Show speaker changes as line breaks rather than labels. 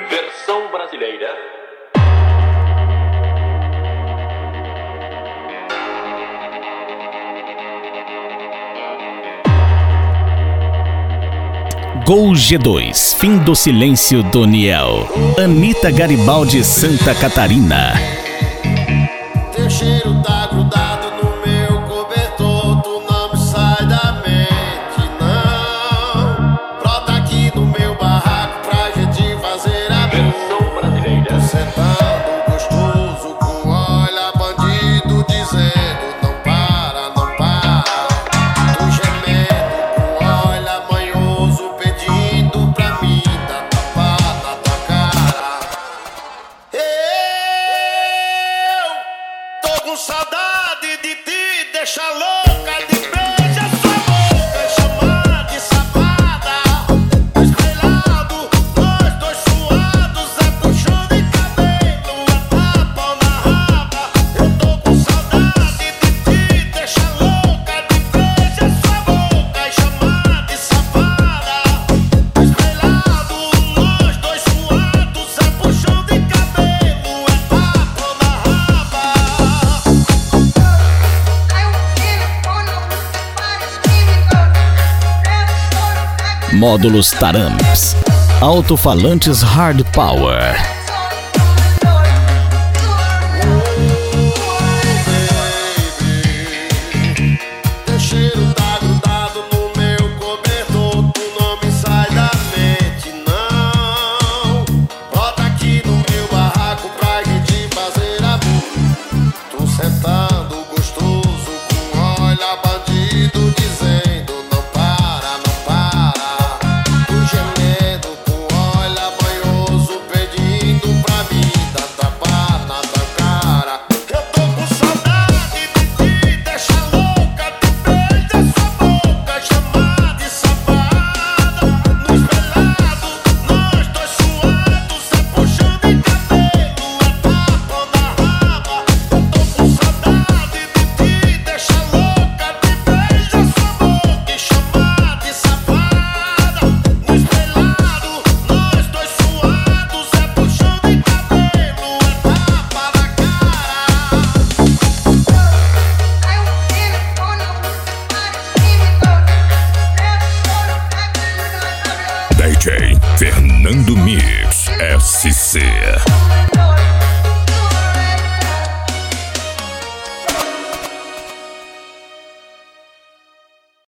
Versão brasileira.
Gol G2, Fim do Silêncio do Niel. Anitta Garibaldi, Santa Catarina.
Teu cheiro tá grudado no meu cobertor, tu não me sai da mente, não. Brota aqui no meu barraco pra gente fazer a
Versão brasileira.
sentado gostoso com olha bandido dizendo não para, não para. Tu gemendo com olha manhoso pedindo pra mim dar tapa na tua cara. Eu tô com saudade de te deixar louca, de beijar sua boca e chamar de safada. Estrelado, nós dois suados, é puxão de cabelo, é tapa na raba. Eu tô com saudade de te deixar louca, de beijar sua boca e chamar de safada. Estrelado, nós dois suados, é puxão de cabelo, é tapa na raba.
Módulos Taramps. Alto-falantes Hard Power.
Teu cheiro tá grudado no meu cobertor, tu não me sai da mente, não. Brota aqui no meu barraco pra gente fazer amor. Tu sentando gostoso com olha bandido dizendo não para, não para. Tu gemendo com olha banhoso pedindo pra mim dar tapa na tua cara. Eu tô com saudade de te deixar louca, de beijar sua boca, chamar de safada. No espelhado, nós dois suados, é puxão de cabelo, é tapa na raba. Eu tô com saudade de te deixar louca, de beijar sua boca e chamar de safada. No espelhado, nós dois suados, é puxão de cabelo, é tapa na cara.
DJ Fernando Mix SC.